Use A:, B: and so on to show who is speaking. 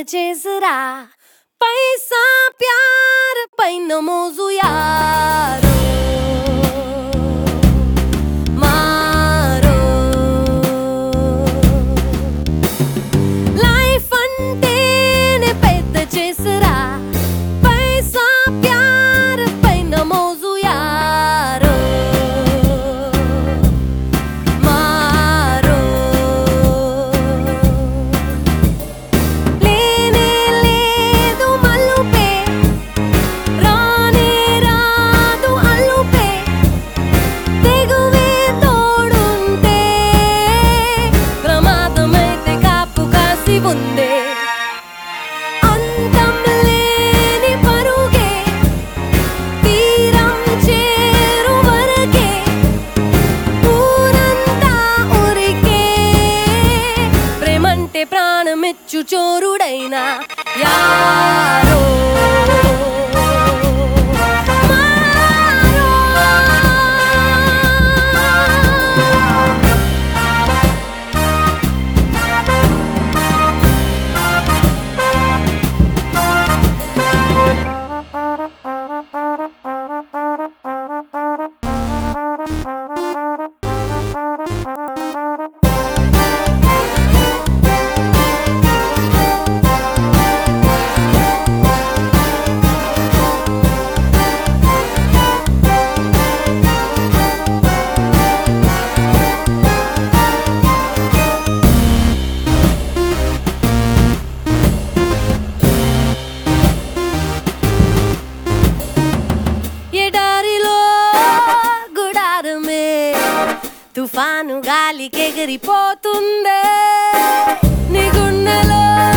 A: చేసరా पैसा प्यार పైన మోజు యారో మారో లైఫ్ అంటేనే పెద్ద చేసరా पैसा प्यार పైన మోజు యారో మారో లేనే లేదు మలుపే రానే రాదు అలుపే తెగువే తోడుంటే ప్రమాదమైతే కాపు కాసి ఉందే అంతం లేని పరుగే తీరం చేరు వరకే ఊరంతా ఉరికే ప్రేమంటే ప్రాణమిచ్చు చోరుడైనా యారో ఎడారిలో గుడారమే తుఫాను గాలికెగిరిపోతుందే నీ గుండెలో